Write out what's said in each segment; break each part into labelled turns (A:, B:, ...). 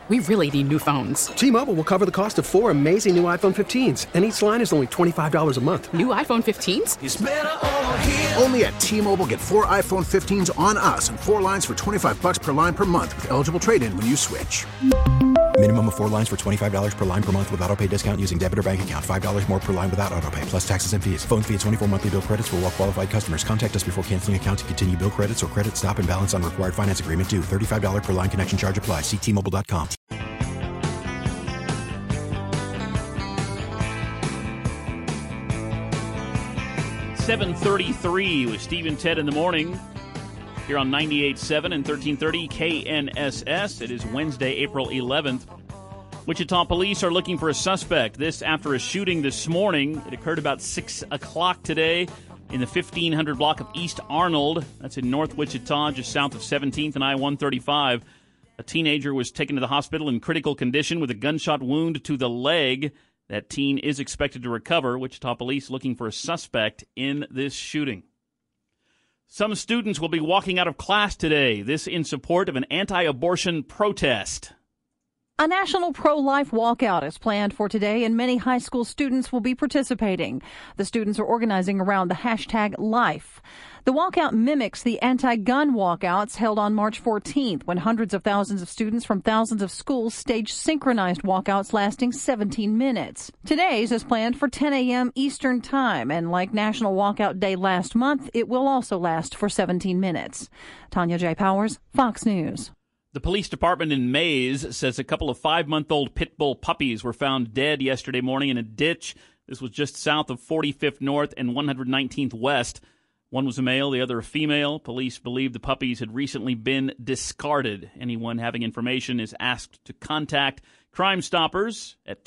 A: We really need new phones.
B: T-Mobile will cover the cost of 4 amazing new iPhone 15s, and each line is only $25 a month.
A: New iPhone 15s?
C: It's better over here.
D: Only at T-Mobile, get 4 iPhone 15s on us and 4 lines for $25 per line per month with eligible trade-in when you switch.
E: Minimum of 4 lines for $25 per line per month with autopay discount using debit or bank account. $5 more per line without autopay, plus taxes and fees. Phone fee at 24 monthly bill credits for well-qualified customers. Contact us before canceling account to continue bill credits or credit stop and balance on required finance agreement due. $35 per line connection charge applies. See T-Mobile.com.
F: $7:33 with Steve and Ted in the morning here on 98.7 and 1330 KNSS. It is Wednesday, April 11th. Wichita police are looking for a suspect. This after a shooting this morning. It occurred about 6 o'clock today in the 1500 block of East Arnold. That's in North Wichita, just south of 17th and I-135. A teenager was taken to the hospital in critical condition with a gunshot wound to the leg. That teen is expected to recover. Wichita police looking for a suspect in this shooting. Some students will be walking out of class today. This in support of an anti-abortion protest.
G: A national pro-life walkout is planned for today, and many high school students will be participating. The students are organizing around the hashtag Life. The walkout mimics the anti-gun walkouts held on March 14th, when hundreds of thousands of students from thousands of schools staged synchronized walkouts lasting 17 minutes. Today's is planned for 10 a.m. Eastern Time, and like National Walkout Day last month, it will also last for 17 minutes. Tanya J. Powers, Fox News.
F: The police department in Mays says a couple of 5-month-old pit bull puppies were found dead yesterday morning in a ditch. This was just south of 45th North and 119th West. One was a male, the other a female. Police believe the puppies had recently been discarded. Anyone having information is asked to contact Crime Stoppers at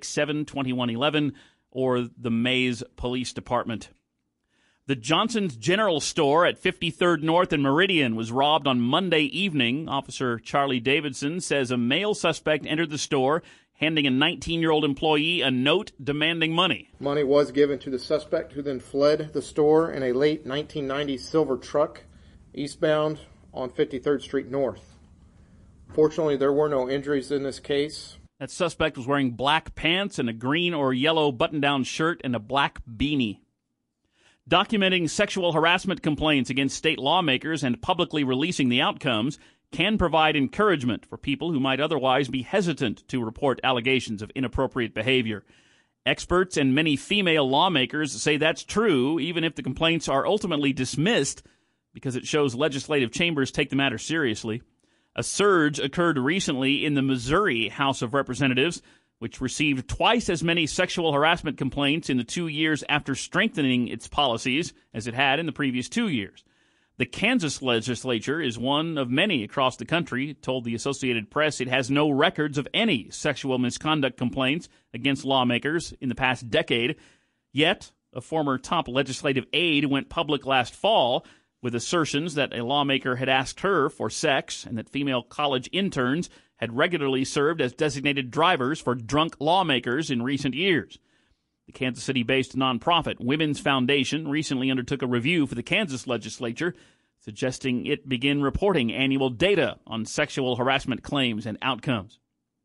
F: 267-2111 or the Mays Police Department. The Johnson's General Store at 53rd North and Meridian was robbed on Monday evening. Officer Charlie Davidson says a male suspect entered the store, handing a 19-year-old employee a note demanding money.
H: Money was given to the suspect, who then fled the store in a late 1990s silver truck eastbound on 53rd Street North. Fortunately, there were no injuries in this case.
F: That suspect was wearing black pants and a green or yellow button-down shirt and a black beanie. Documenting sexual harassment complaints against state lawmakers and publicly releasing the outcomes can provide encouragement for people who might otherwise be hesitant to report allegations of inappropriate behavior. Experts and many female lawmakers say that's true, even if the complaints are ultimately dismissed, because it shows legislative chambers take the matter seriously. A surge occurred recently in the Missouri House of Representatives, which received twice as many sexual harassment complaints in the 2 years after strengthening its policies as it had in the previous 2 years. The Kansas legislature is one of many across the country. It told the Associated Press it has no records of any sexual misconduct complaints against lawmakers in the past decade. Yet, a former top legislative aide went public last fall with assertions that a lawmaker had asked her for sex and that female college interns had regularly served as designated drivers for drunk lawmakers in recent years. The Kansas City-based nonprofit Women's Foundation recently undertook a review for the Kansas legislature, suggesting it begin reporting annual data on sexual harassment claims and outcomes.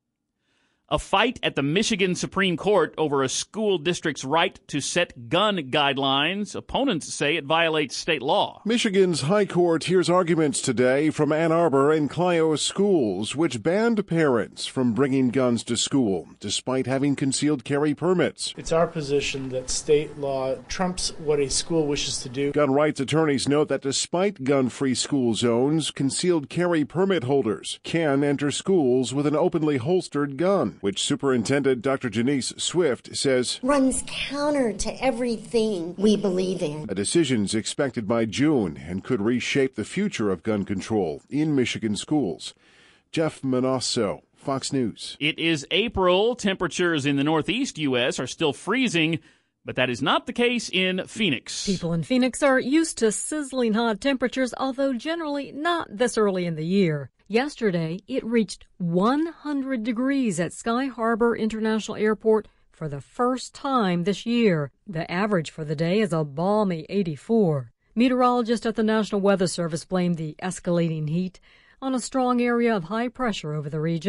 F: A fight at the Michigan Supreme Court over a school district's right to set gun guidelines. Opponents say it violates state law.
I: Michigan's High Court hears arguments today from Ann Arbor and Clio schools, which banned parents from bringing guns to school, despite having concealed carry permits.
J: It's our position that state law trumps what a school wishes to do.
I: Gun rights attorneys note that despite gun-free school zones, concealed carry permit holders can enter schools with an openly holstered gun, which Superintendent Dr. Janice Swift says
K: runs counter to everything we believe in.
I: A decision's expected by June and could reshape the future of gun control in Michigan schools. Jeff Manasso, Fox News.
F: It is April. Temperatures in the northeast U.S. are still freezing, but that is not the case in Phoenix.
L: People in Phoenix are used to sizzling hot temperatures, although generally not this early in the year. Yesterday, it reached 100 degrees at Sky Harbor International Airport for the first time this year. The average for the day is a balmy 84. Meteorologists at the National Weather Service blame the escalating heat on a strong area of high pressure over the region.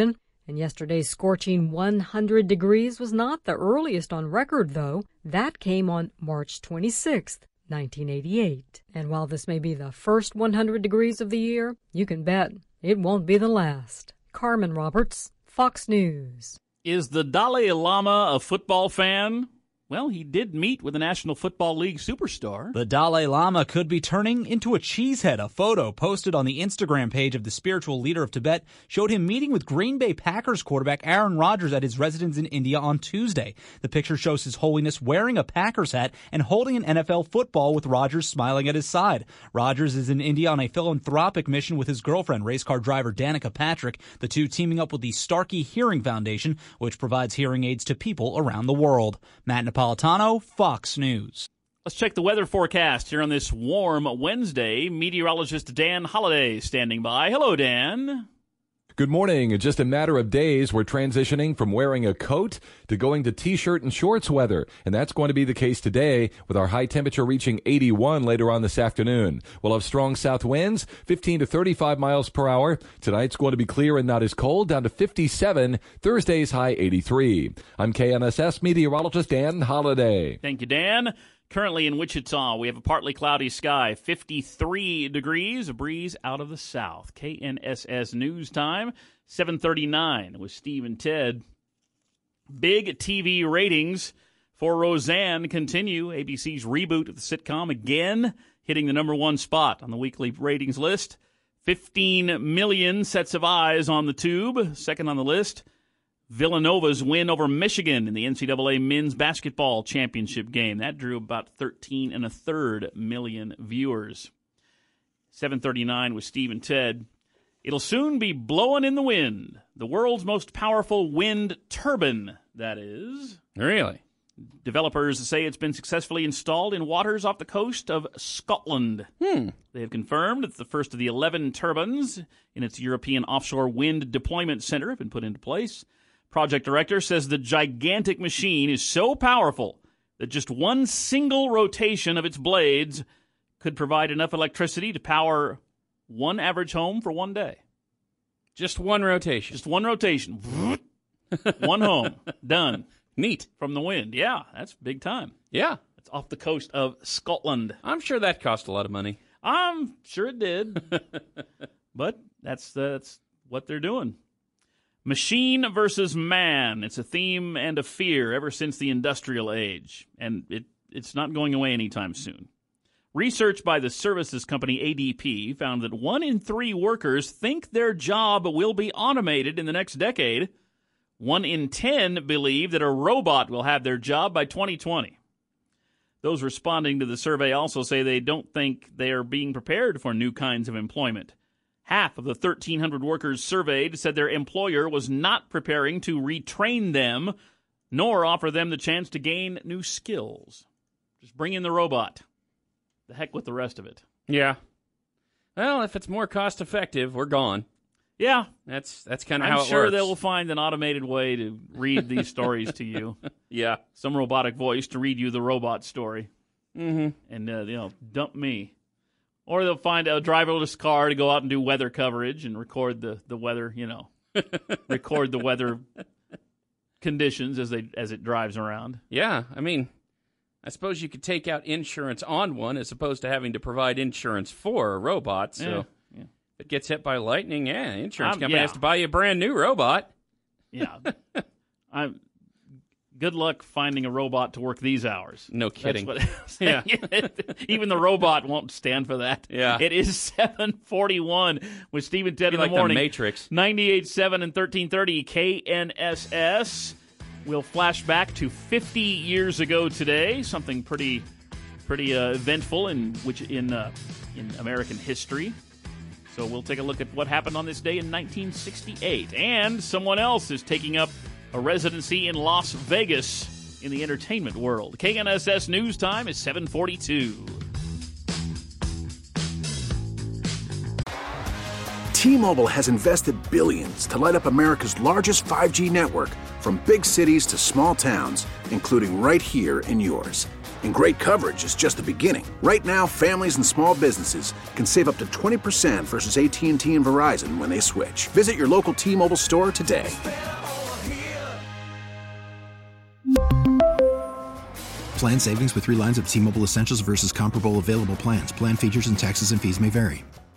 L: And yesterday's scorching 100 degrees was not the earliest on record, though. That came on March 26th, 1988. And while this may be the first 100 degrees of the year, you can bet it won't be the last. Carmen Roberts, Fox News.
F: Is the Dalai Lama a football fan? Well, he did meet with a National Football League superstar.
C: The Dalai Lama could be turning into a cheesehead. A photo posted on the Instagram page of the spiritual leader of Tibet showed him meeting with Green Bay Packers quarterback Aaron Rodgers at his residence in India on Tuesday. The picture shows His Holiness wearing a Packers hat and holding an NFL football with Rodgers smiling at his side. Rodgers is in India on a philanthropic mission with his girlfriend, race car driver Danica Patrick, the two teaming up with the Starkey Hearing Foundation, which provides hearing aids to people around the world. Matt Napolitano, Fox News.
F: Let's check the weather forecast here on this warm Wednesday. Meteorologist Dan Holliday standing by. Hello, Dan.
M: Good morning. In just a matter of days, we're transitioning from wearing a coat to going to T-shirt and shorts weather. And that's going to be the case today with our high temperature reaching 81 later on this afternoon. We'll have strong south winds, 15 to 35 miles per hour. Tonight's going to be clear and not as cold, down to 57. Thursday's high 83. I'm KNSS meteorologist Dan Holliday.
F: Thank you, Dan. Currently in Wichita, we have a partly cloudy sky, 53 degrees, a breeze out of the south. KNSS News Time, 7:39 with Steve and Ted. Big TV ratings for Roseanne continue. ABC's reboot of the sitcom again hitting the number one spot on the weekly ratings list. 15 million sets of eyes on the tube, second on the list. Villanova's win over Michigan in the NCAA men's basketball championship game. That drew about 13.3 million viewers. 7:39 with Steve and Ted. It'll soon be blowing in the wind. The world's most powerful wind turbine, that is.
N: Really?
F: Developers say it's been successfully installed in waters off the coast of Scotland. They have confirmed that the first of the 11 turbines in its European offshore wind deployment center have been put into place. Project director says the gigantic machine is so powerful that just one single rotation of its blades could provide enough electricity to power one average home for one day.
N: Just one rotation.
F: Just one rotation. One home. Done.
N: Neat.
F: From the wind. Yeah, that's big time.
N: Yeah.
F: It's off the coast of Scotland.
N: I'm sure that cost a lot of money.
F: I'm sure it did. But that's what they're doing. Machine versus man. It's a theme and a fear ever since the industrial age, and it's not going away anytime soon. Research by the services company ADP found that 1 in 3 workers think their job will be automated in the next decade. 1 in 10 believe that a robot will have their job by 2020. Those responding to the survey also say they don't think they are being prepared for new kinds of employment. Half of the 1,300 workers surveyed said their employer was not preparing to retrain them, nor offer them the chance to gain new skills. Just bring in the robot. The heck with the rest of it.
N: Yeah. Well, if it's more cost effective, we're gone.
F: Yeah.
N: That's kind of how it works.
F: I'm sure they will find an automated way to read these stories to you.
N: Yeah.
F: Some robotic voice to read you the robot story.
N: Mm-hmm.
F: And, dump me. Or they'll find a driverless car to go out and do weather coverage and record the weather, record the weather conditions as it drives around.
N: Yeah, I mean, I suppose you could take out insurance on one as opposed to having to provide insurance for a robot. So if it gets hit by lightning, insurance company has to buy you a brand new robot.
F: Yeah. Good luck finding a robot to work these hours.
N: No kidding.
F: Yeah. Even the robot won't stand for that.
N: Yeah.
F: It is 7:41 with Steve and Ted in
N: like
F: the morning.
N: The Matrix.
F: 98.7 and 1330 KNSS. We'll flash back to 50 years ago today. Something pretty eventful in American history. So we'll take a look at what happened on this day in 1968. And someone else is taking up a residency in Las Vegas in the entertainment world. KNSS News Time is 7:42.
D: T-Mobile has invested billions to light up America's largest 5G network, from big cities to small towns, including right here in yours. And great coverage is just the beginning. Right now, families and small businesses can save up to 20% versus AT&T and Verizon when they switch. Visit your local T-Mobile store today.
E: Plan savings with 3 lines of T-Mobile Essentials versus comparable available plans. Plan features and taxes and fees may vary.